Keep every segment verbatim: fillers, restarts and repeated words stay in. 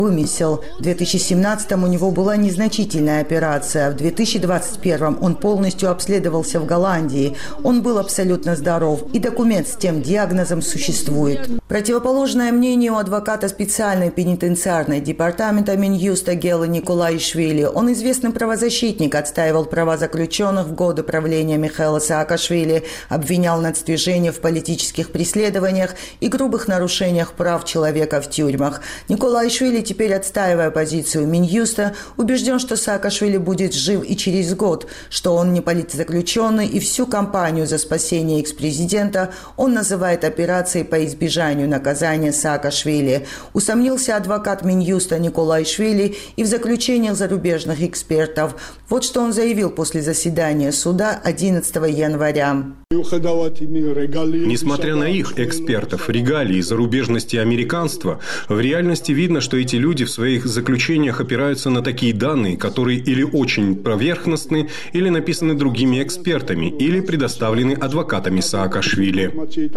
вымысел. В две тысячи семнадцатом у него была незначительная операция. В две тысячи двадцать первом он полностью обследовался в Голландии. Он был абсолютно здоров. И документ с тем диагнозом существует. Противоположное мнению адвоката специальной пенитенциарной департамента Минюста Гела Николаишвили. Он известный правозащитник, отстаивал права заключенных в годы правления Михаила Саакашвили, обвинял нацдвижение в политических преследованиях и грубых нарушениях прав человека в тюрьмах. Николаишвили, теперь отстаивая позицию Минюста, убежден, что Саакашвили будет жив и через год, что он не политзаключенный, и всю кампанию за спасение экс-президента он называет операцией по избежанию наказания Саакашвили. Усомнился адвокат Минюста Николаишвили и в заключениях зарубежных экспертов. Вот что он заявил после заседания суда одиннадцатого января. Несмотря на их, экспертов, регалии, зарубежности и американства, в реальности видно, что эти люди в своих заключениях опираются на такие данные, которые или очень поверхностны, или написаны другими экспертами, или предоставлены адвокатами Саакашвили.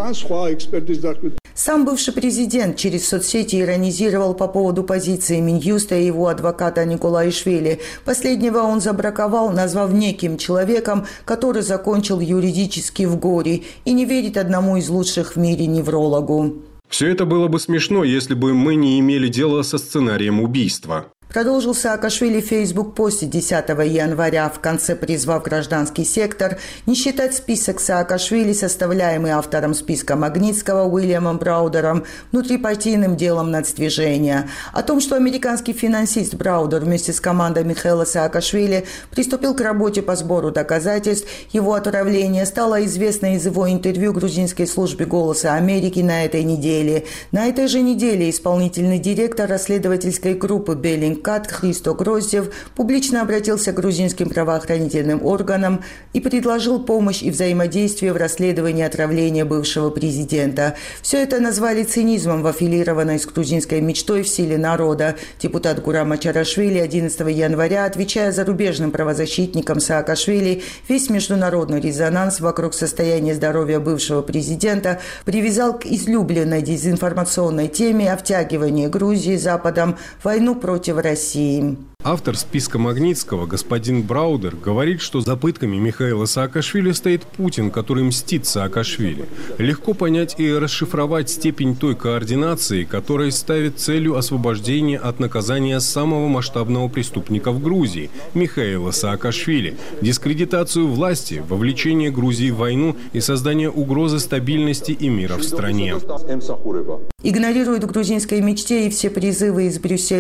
Сам бывший президент через соцсети иронизировал по поводу позиции Минюста и его адвоката Николаишвили. Последнего он забраковал, назвав неким человеком, который закончил юридически в горе и не верит одному из лучших в мире неврологу. Все это было бы смешно, если бы мы не имели дела со сценарием убийства. Продолжил Саакашвили в фейсбук-посте десятого января, в конце призвав гражданский сектор не считать список Саакашвили, составляемый автором списка Магнитского Уильямом Браудером, внутрипартийным делом нацдвижения. О том, что американский финансист Браудер вместе с командой Михаила Саакашвили приступил к работе по сбору доказательств его отравления, стало известно из его интервью грузинской службе «Голоса Америки» на этой неделе. На этой же неделе исполнительный директор расследовательской группы «Беллинг Христо Гроздев публично обратился к грузинским правоохранительным органам и предложил помощь и взаимодействие в расследовании отравления бывшего президента. Все это назвали цинизмом в аффилированной с грузинской мечтой в силе народа. Депутат Гурам Ачарашвили одиннадцатого января, отвечая зарубежным правозащитникам Саакашвили, весь международный резонанс вокруг состояния здоровья бывшего президента привязал к излюбленной дезинформационной теме о втягивании Грузии Западом в войну против России. России. Автор списка Магнитского, господин Браудер, говорит, что за пытками Михаила Саакашвили стоит Путин, который мстит Саакашвили. Легко понять и расшифровать степень той координации, которая ставит целью освобождения от наказания самого масштабного преступника в Грузии – Михаила Саакашвили, дискредитацию власти, вовлечение Грузии в войну и создание угрозы стабильности и мира в стране. Игнорирует в грузинской мечте и все призывы из Брюсселя